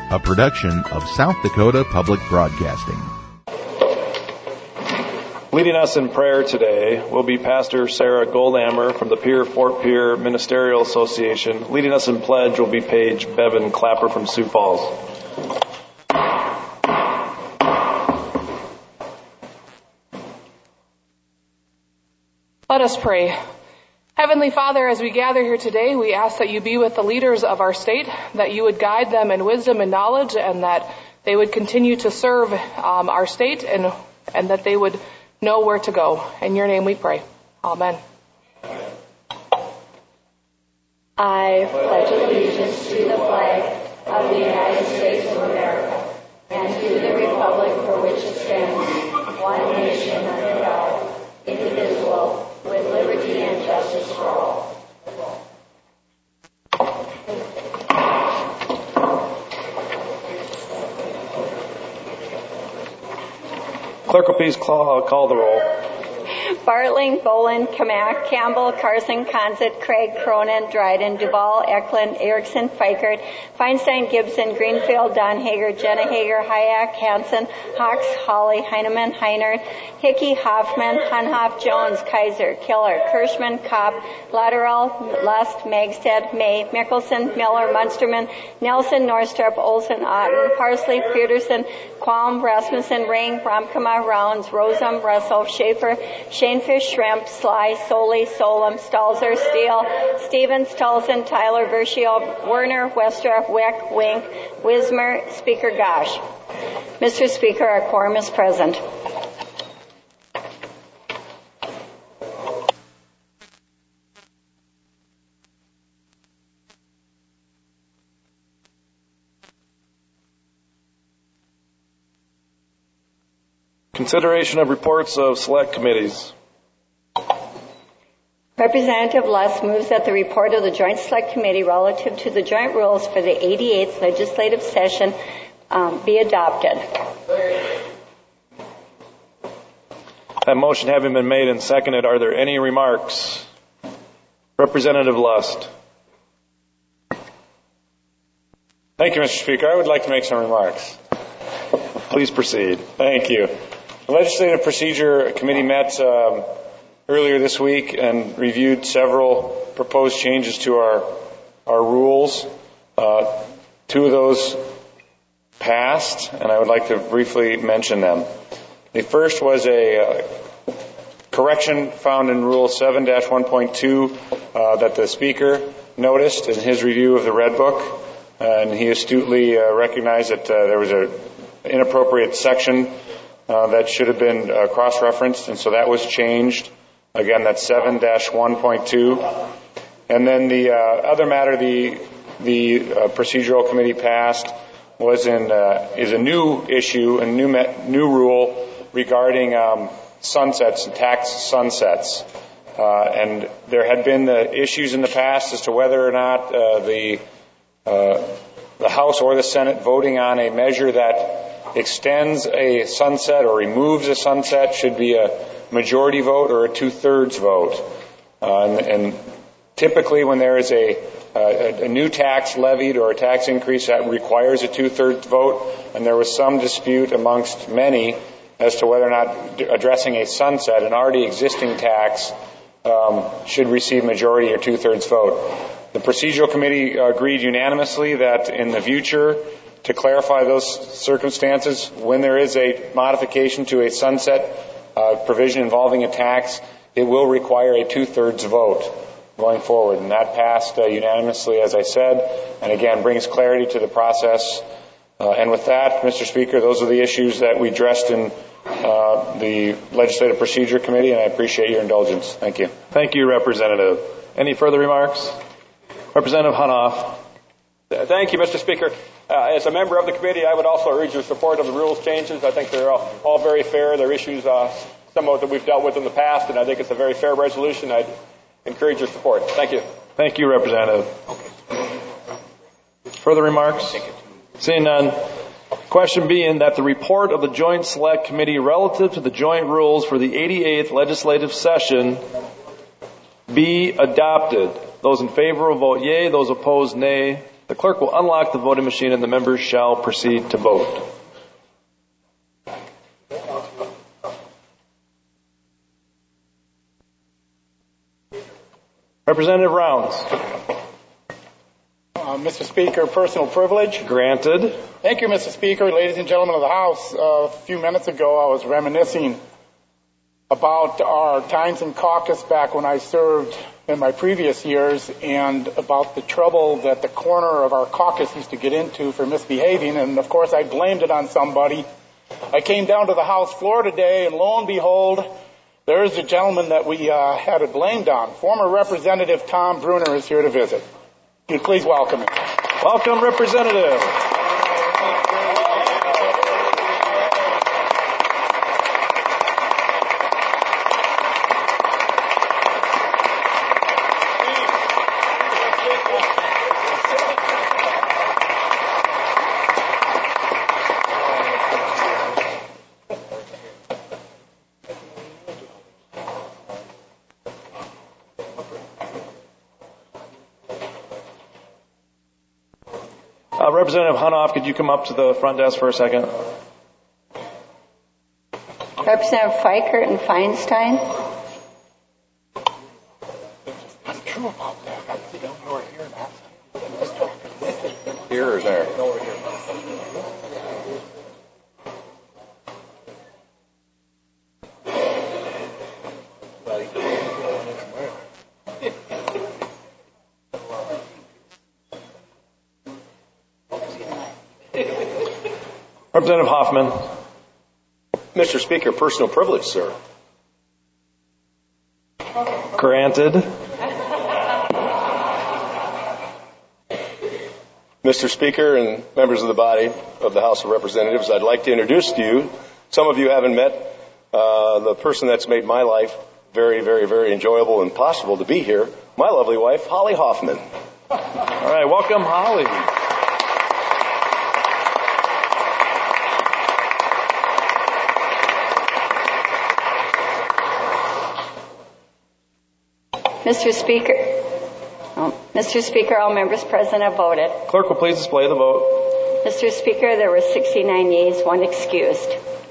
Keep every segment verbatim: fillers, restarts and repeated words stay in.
a production of South Dakota Public Broadcasting. Leading us in prayer today will be Pastor Sarah Goldhammer from the Pierre Fort Pierre Ministerial Association. Leading us in pledge will be Paige Bevan Clapper from Sioux Falls. Let us pray. Heavenly Father, as we gather here today, we ask that you be with the leaders of our state, that you would guide them in wisdom and knowledge, and that they would continue to serve um, our state, and and that they would know where to go. In your name we pray. Amen. I pledge allegiance to the flag of the United States of America and to the republic for which it stands, one nation under God, indivisible, with liberty and justice for all. Clerk will please call, call the roll. Bartling, Boland, Kamak, Campbell, Carson, Conzett, Craig, Cronin, Dryden, Duval, Eklund, Erickson, Fikert, Feinstein, Gibson, Greenfield, Donhager, Jennehager, Hayek, Hansen, Hawks, Hawley, Heineman, Heiner, Hickey, Hoffman, Hunhoff, Jones, Kaiser, Killer, Kirschman, Kopp, Lateral, Lust, Magstad, May, Mickelson, Miller, Munsterman, Nelson, Norstrup, Olson, Otten, Parsley, Peterson, Qualm, Rasmussen, Ring, Romkema, Rounds, Rosum, Russell, Schaefer, Shanefish, Shrimp, Sly, Soley, Solem, Stalzer, Steele, Stevens, Tulson, Tyler, Verschio, Werner, Westra, Weck, Wink, Wismer, Speaker Gosh. Mister Speaker, our quorum is present. Consideration of reports of select committees. Representative Luss moves that the report of the Joint Select Committee relative to the joint rules for the eighty-eighth legislative session um, be adopted. That motion having been made and seconded, are there any remarks? Representative Lust. Thank you, Mister Speaker. I would like to make some remarks. Please proceed. Thank you. The Legislative Procedure Committee met um, earlier this week and reviewed several proposed changes to our our rules. Uh, two of those passed, and I would like to briefly mention them. The first was a uh, correction found in Rule seven dash one point two uh, that the Speaker noticed in his review of the Red Book, uh, and he astutely uh, recognized that uh, there was an inappropriate section uh, that should have been uh, cross-referenced, and so that was changed. Again, that's seven dash one point two. And then the uh, other matter the the uh, procedural committee passed was in uh, is a new issue, a new me- new rule regarding um, sunsets and tax sunsets. Uh, and there had been the issues in the past as to whether or not uh, the uh, the House or the Senate voting on a measure that extends a sunset or removes a sunset should be a majority vote or a two-thirds vote. Uh, and, and typically when there is a, a, a new tax levied or a tax increase that requires a two-thirds vote, and there was some dispute amongst many as to whether or not addressing a sunset, an already existing tax, um, should receive majority or two-thirds vote. The procedural committee agreed unanimously that in the future, to clarify those circumstances, when there is a modification to a sunset uh, provision involving a tax, it will require a two-thirds vote going forward. And that passed uh, unanimously, as I said, and again brings clarity to the process. Uh, and with that, Mister Speaker, those are the issues that we addressed in uh, the Legislative Procedure Committee, and I appreciate your indulgence. Thank you. Thank you, Representative. Any further remarks? Representative Hunoff. Thank you, Mister Speaker. Uh, as a member of the committee, I would also urge your support of the rules changes. I think they're all, all very fair. They're issues, uh, some of that we've dealt with in the past, and I think it's a very fair resolution. I'd encourage your support. Thank you. Thank you, Representative. Further remarks? Seeing none. Question being that the report of the Joint Select Committee relative to the joint rules for the eighty-eighth legislative session be adopted. Those in favor will vote yea. Those opposed, nay. The clerk will unlock the voting machine and the members shall proceed to vote. Representative Rounds. Uh, Mister Speaker, personal privilege. Granted. Thank you, Mister Speaker. Ladies and gentlemen of the House, uh, a few minutes ago I was reminiscing about our times in caucus back when I served in my previous years and about the trouble that the corner of our caucus used to get into for misbehaving, and of course I blamed it on somebody. I came down to the House floor today, and lo and behold, there's the gentleman that we uh, had it blamed on. Former Representative Tom Bruner is here to visit. You'd please welcome him. Welcome, Representative. Uh, Representative Hunoff, could you come up to the front desk for a second? Representative Fikert and Feinstein. I'm true about that. I don't know here now. Here or there? Over here. Representative Hoffman. Mister Speaker, personal privilege, sir. Granted. Mister Speaker and members of the body of the House of Representatives, I'd like to introduce to you, some of you haven't met, uh, the person that's made my life very, very, very enjoyable and possible to be here, my lovely wife, Holly Hoffman. All right, welcome, Holly. Mister Speaker, oh, Mister Speaker, all members present have voted. Clerk will please display the vote. Mister Speaker, there were sixty-nine yeas, one excused.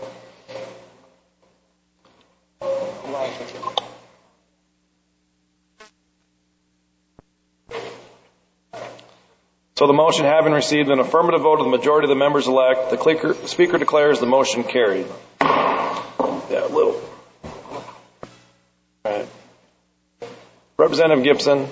So the motion having received an affirmative vote of the majority of the members elect, the clicker, Speaker declares the motion carried. Yeah, a little. All right. Representative Gibson.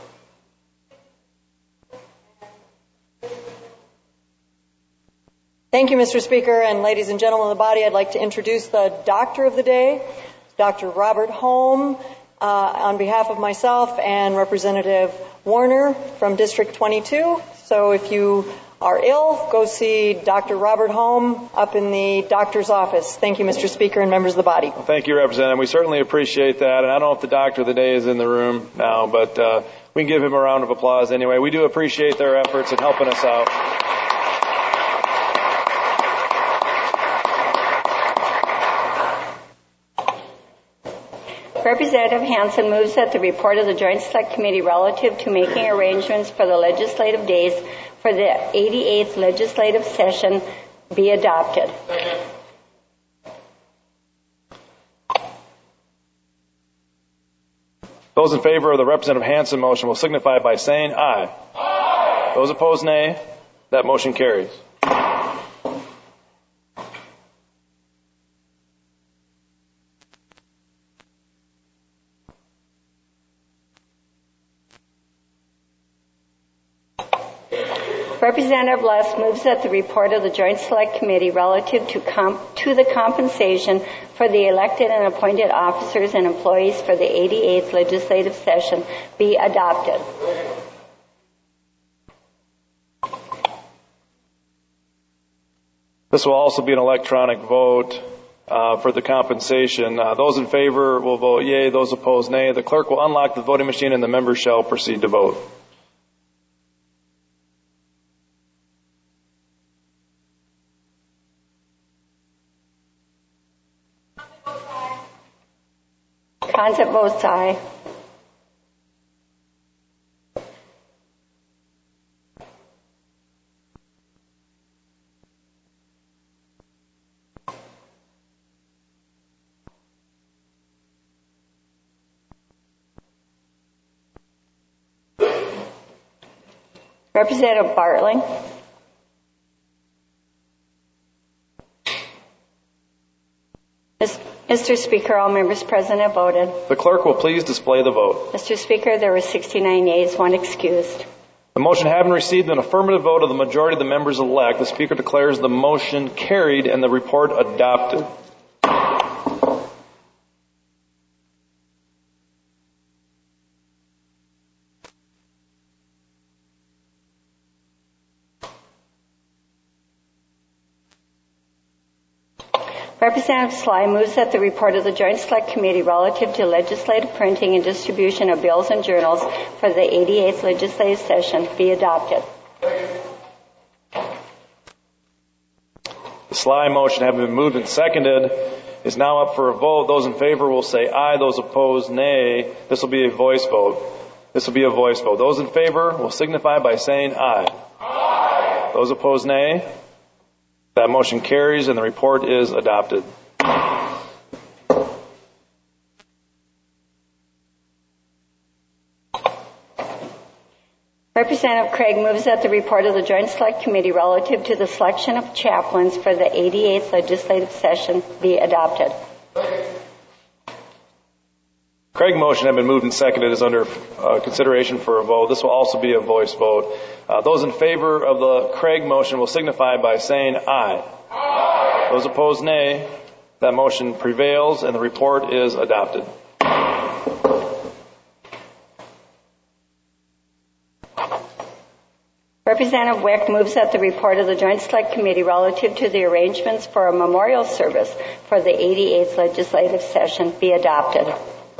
Thank you, Mister Speaker, and ladies and gentlemen of the body, I'd like to introduce the doctor of the day, Doctor Robert Holm, uh, on behalf of myself and Representative Warner from District twenty-two. So if you are ill, go see Doctor Robert Holm up in the doctor's office. Thank you, Mister Speaker and members of the body. Well, thank you, Representative. We certainly appreciate that. And I don't know if the doctor of the day is in the room now, but uh, we can give him a round of applause anyway. We do appreciate their efforts in helping us out. Representative Hansen moves that the report of the Joint Select Committee relative to making arrangements for the legislative days for the eighty-eighth legislative session be adopted. Those in favor of the Representative Hansen motion will signify by saying aye. Aye. Those opposed, nay. That motion carries. Representative Lusk moves that the report of the Joint Select Committee relative to, comp- to the compensation for the elected and appointed officers and employees for the eighty-eighth legislative session be adopted. This will also be an electronic vote uh, for the compensation. Uh, those in favor will vote yea. Those opposed, nay. The clerk will unlock the voting machine and the members shall proceed to vote. Consett votes aye. Representative Bartling. Mister Speaker, all members present have voted. The clerk will please display the vote. Mister Speaker, there were sixty-nine yeas, one excused. The motion having received an affirmative vote of the majority of the members elect, the Speaker declares the motion carried and the report adopted. Representative Sly moves that the report of the Joint Select Committee relative to legislative printing and distribution of bills and journals for the eighty-eighth legislative session be adopted. The Sly motion having been moved and seconded is now up for a vote. Those in favor will say aye. Those opposed, nay. This will be a voice vote. This will be a voice vote. Those in favor will signify by saying aye. Aye. Those opposed, nay. That motion carries and the report is adopted. Representative Craig moves that the report of the Joint Select Committee relative to the selection of chaplains for the eighty-eighth legislative session be adopted. Craig motion had been moved and seconded is under uh, consideration for a vote. This will also be a voice vote. Uh, those in favor of the Craig motion will signify by saying aye. Aye. Those opposed, nay. That motion prevails and the report is adopted. Representative Wick moves that the report of the Joint Select Committee relative to the arrangements for a memorial service for the eighty-eighth legislative session be adopted.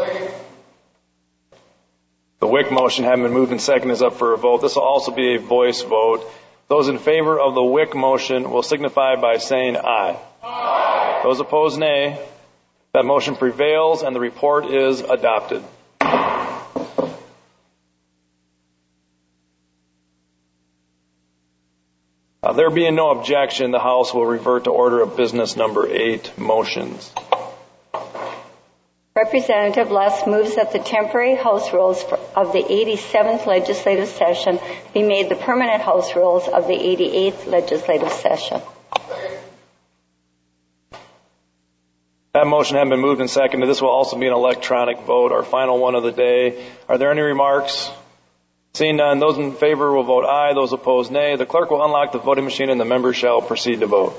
The Wick motion having been moved and seconded is up for a vote. This will also be a voice vote. Those in favor of the Wick motion will signify by saying aye. Aye. Those opposed, nay. That motion prevails and the report is adopted. Uh, there being no objection, the House will revert to order of business number eight, motions. Representative Less moves that the temporary House rules for, of the eighty-seventh legislative session be made the permanent House rules of the eighty-eighth legislative session. That motion has been moved and seconded. This will also be an electronic vote, our final one of the day. Are there any remarks? Seeing none, those in favor will vote aye. Those opposed, nay. The clerk will unlock the voting machine and the members shall proceed to vote.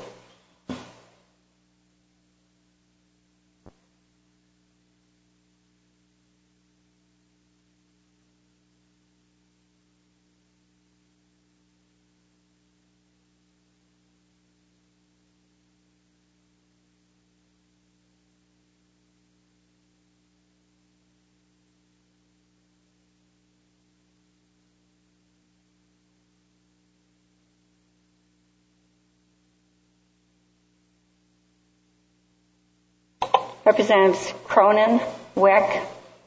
Representatives Cronin, Weck.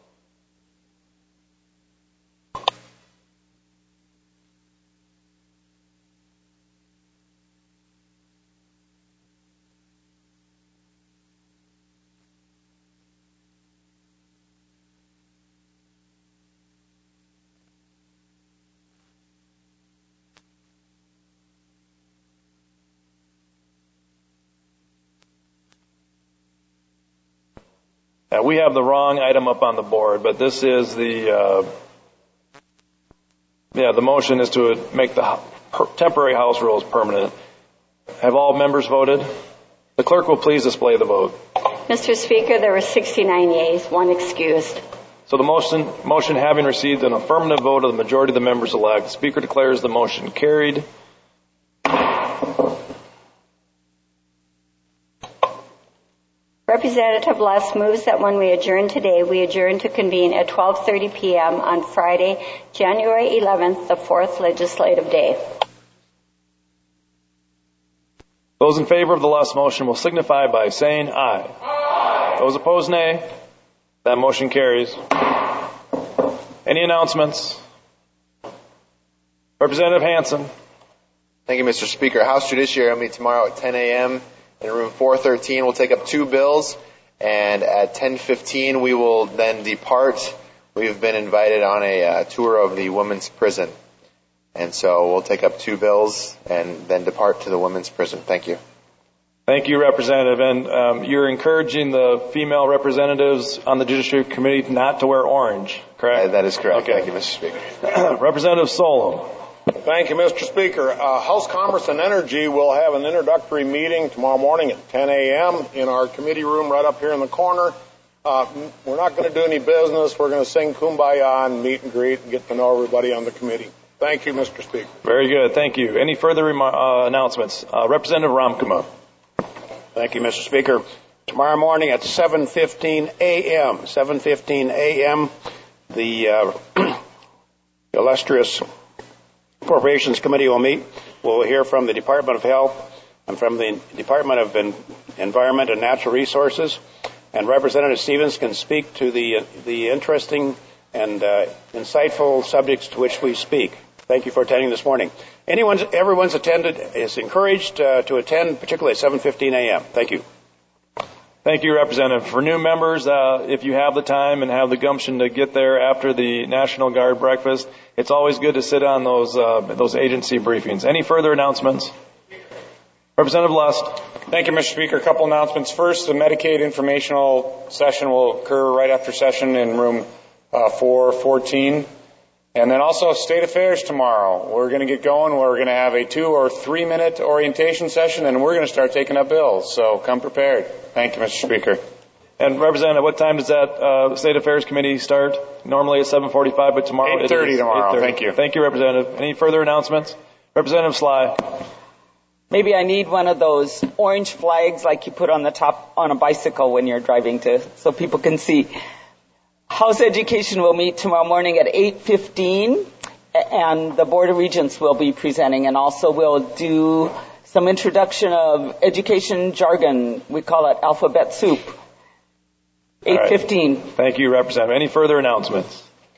Uh, we have the wrong item up on the board, but this is the, uh, yeah, the motion is to make the per- temporary House rules permanent. Have all members voted? The clerk will please display the vote. Mister Speaker, there were sixty-nine yeas, one excused. So the motion, motion having received an affirmative vote of the majority of the members elect, the Speaker declares the motion carried. Representative Less moves that when we adjourn today, we adjourn to convene at twelve thirty p.m. on Friday, January eleventh, the fourth legislative day. Those in favor of the Less motion will signify by saying aye. Aye. Those opposed, nay. That motion carries. Any announcements? Representative Hansen. Thank you, Mister Speaker. House Judiciary will meet tomorrow at ten a.m. in room four thirteen. We'll take up two bills, and at ten fifteen we will then depart. We've been invited on a uh, tour of the women's prison. And so we'll take up two bills and then depart to the women's prison. Thank you. Thank you, Representative. And um, you're encouraging the female representatives on the Judiciary Committee not to wear orange, correct? Uh, that is correct. Okay. Thank you, Mister Speaker. Representative Solom. Thank you, Mister Speaker. Uh, House Commerce and Energy will have an introductory meeting tomorrow morning at ten a.m. in our committee room right up here in the corner. Uh, we're not going to do any business. We're going to sing Kumbaya and meet and greet and get to know everybody on the committee. Thank you, Mister Speaker. Very good. Thank you. Any further rem- uh, announcements? Uh, Representative Ramkuma. Thank you, Mister Speaker. Tomorrow morning at seven fifteen a.m., seven fifteen a.m., the uh, illustrious Appropriations Committee will meet. We'll hear from the Department of Health and from the Department of en- Environment and Natural Resources. And Representative Stevens can speak to the the interesting and uh, insightful subjects to which we speak. Thank you for attending this morning. Anyone's, everyone's attended is encouraged uh, to attend, particularly at seven fifteen a.m. Thank you. Thank you, Representative. For new members, uh, if you have the time and have the gumption to get there after the National Guard breakfast, it's always good to sit on those uh, those agency briefings. Any further announcements? Representative Lust. Thank you, Mister Speaker. A couple announcements. First, the Medicaid informational session will occur right after session in room uh, four fourteen. And then also State Affairs tomorrow. We're going to get going. We're going to have a two or three minute orientation session, and we're going to start taking up bills. So come prepared. Thank you, Mister Speaker. And Representative, what time does that uh, State Affairs Committee start? Normally at seven forty-five, but tomorrow eight thirty tomorrow. eight thirty. Thank you. Thank you, Representative. Any further announcements? Representative Sly. Maybe I need one of those orange flags like you put on the top on a bicycle when you're driving to, so people can see. House Education will meet tomorrow morning at eight fifteen, and the Board of Regents will be presenting, and also we'll do some introduction of education jargon. We call it alphabet soup. eight fifteen. Right. Thank you, Representative. Any further announcements?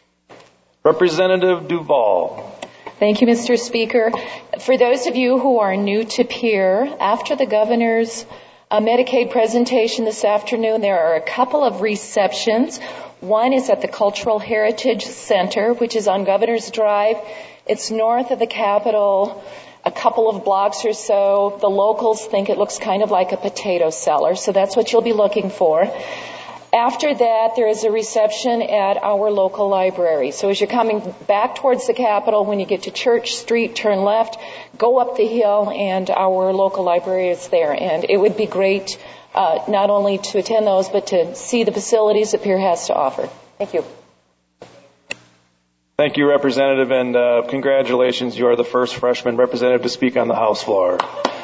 Representative Duval. Thank you, Mister Speaker. For those of you who are new to Pierre, after the governor's uh, Medicaid presentation this afternoon, there are a couple of receptions. One is at the Cultural Heritage Center, which is on Governor's Drive. It's north of the Capitol, a couple of blocks or so. The locals think it looks kind of like a potato cellar, so that's what you'll be looking for. After that, there is a reception at our local library. So as you're coming back towards the Capitol, when you get to Church Street, turn left, go up the hill, and our local library is there. And it would be great uh, not only to attend those, but to see the facilities that Pierre has to offer. Thank you. Thank you, Representative, and uh, congratulations. You are the first freshman representative to speak on the House floor.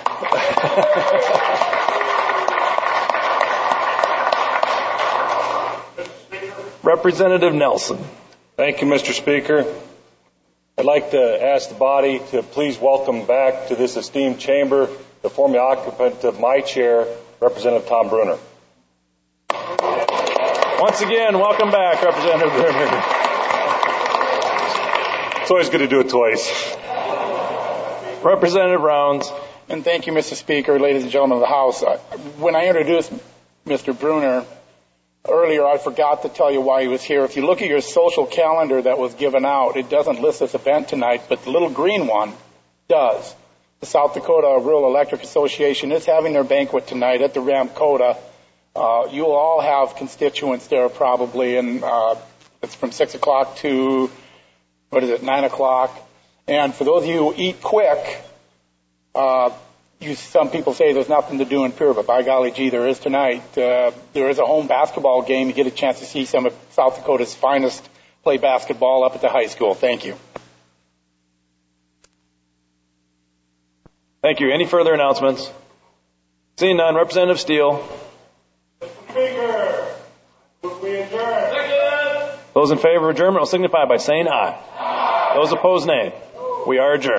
Representative Nelson. Thank you, Mister Speaker. I'd like to ask the body to please welcome back to this esteemed chamber the former occupant of my chair, Representative Tom Bruner. Once again, welcome back, Representative Bruner. It's always good to do it twice. Representative Rounds. And thank you, Mister Speaker, ladies and gentlemen of the House. Uh, when I introduced Mister Bruner earlier, I forgot to tell you why he was here. If you look at your social calendar that was given out, it doesn't list this event tonight, but the little green one does. The South Dakota Rural Electric Association is having their banquet tonight at the Ramkota. Uh, you will all have constituents there probably, and uh, it's from six o'clock to, what is it, nine o'clock. And for those of you who eat quick, uh, You, some people say there's nothing to do in Pierre, but by golly gee, there is tonight. Uh, there is a home basketball game. You get a chance to see some of South Dakota's finest play basketball up at the high school. Thank you. Thank you. Any further announcements? Seeing none, Representative Steele. Mister Speaker, we adjourn. Those in favor of adjournment will signify by saying aye. Aye. Those opposed, nay. We are adjourned.